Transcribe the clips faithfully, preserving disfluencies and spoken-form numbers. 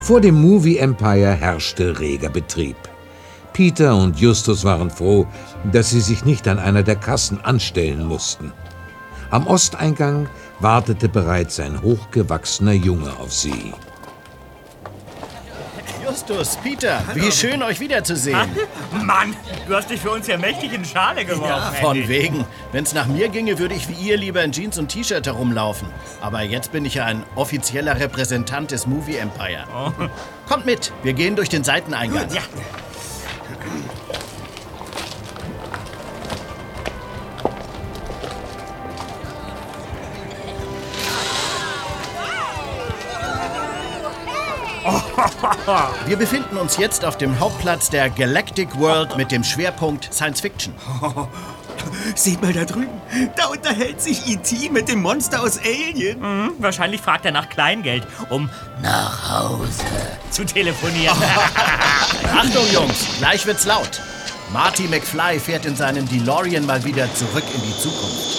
Vor dem Movie Empire herrschte reger Betrieb. Peter und Justus waren froh, dass sie sich nicht an einer der Kassen anstellen mussten. Am Osteingang wartete bereits ein hochgewachsener Junge auf sie. Justus, Peter, wie schön, euch wiederzusehen. Mann, du hast dich für uns ja mächtig in Schale geworfen. Ja, von wegen. Wenn's nach mir ginge, würde ich wie ihr lieber in Jeans und T-Shirt herumlaufen. Aber jetzt bin ich ja ein offizieller Repräsentant des Movie Empire. Oh. Kommt mit, wir gehen durch den Seiteneingang. Ja. Wir befinden uns jetzt auf dem Hauptplatz der Galactic World mit dem Schwerpunkt Science Fiction. Oh, seht mal da drüben, da unterhält sich E T mit dem Monster aus Alien. Mhm, wahrscheinlich fragt er nach Kleingeld, um nach Hause zu telefonieren. Achtung Jungs, gleich wird's laut. Marty McFly fährt in seinem DeLorean mal wieder zurück in die Zukunft.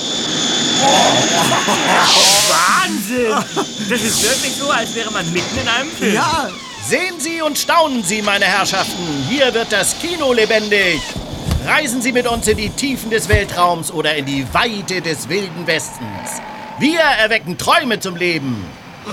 Oh, Wahnsinn! Das ist wirklich so, als wäre man mitten in einem Film. Ja. Sehen Sie und staunen Sie, meine Herrschaften. Hier wird das Kino lebendig. Reisen Sie mit uns in die Tiefen des Weltraums oder in die Weite des Wilden Westens. Wir erwecken Träume zum Leben.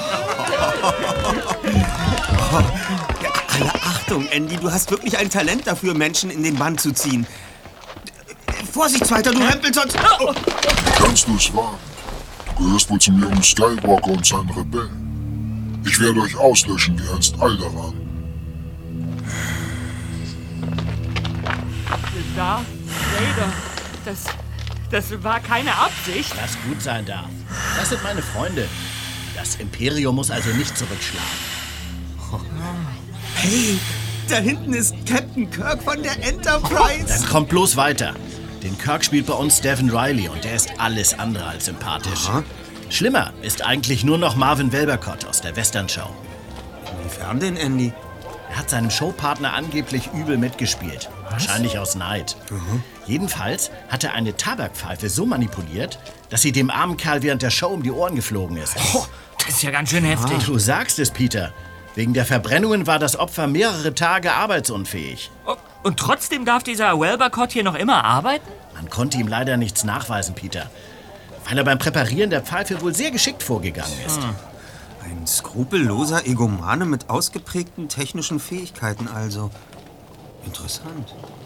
Alle Achtung, Andy, du hast wirklich ein Talent dafür, Menschen in den Bann zu ziehen. Vorsicht, Zweiter, du Hempel, sonst... Oh. Kannst du es wagen? Du gehörst wohl zum jungen Skywalker und seinen Rebellen. Ich werde euch auslöschen wie einst Alderaan. Darth Vader, das, das war keine Absicht. Was gut sein darf. Das sind meine Freunde. Das Imperium muss also nicht zurückschlagen. Hey, da hinten ist Captain Kirk von der Enterprise. Dann kommt bloß weiter. Den Kirk spielt bei uns Devin Riley und der ist alles andere als sympathisch. Aha. Schlimmer ist eigentlich nur noch Marvin Welbercott aus der Western-Show. Inwiefern denn, Andy? Er hat seinem Showpartner angeblich übel mitgespielt. Was? Wahrscheinlich aus Neid. Mhm. Jedenfalls hat er eine Tabakpfeife so manipuliert, dass sie dem armen Kerl während der Show um die Ohren geflogen ist. Oh, das ist ja ganz schön heftig. Ah. Du sagst es, Peter. Wegen der Verbrennungen war das Opfer mehrere Tage arbeitsunfähig. Oh, und trotzdem darf dieser Welbercott hier noch immer arbeiten? Man konnte ihm leider nichts nachweisen, Peter. Weil er beim Präparieren der Pfeife wohl sehr geschickt vorgegangen ist. Hm. Ein skrupelloser Egomane mit ausgeprägten technischen Fähigkeiten also. Interessant.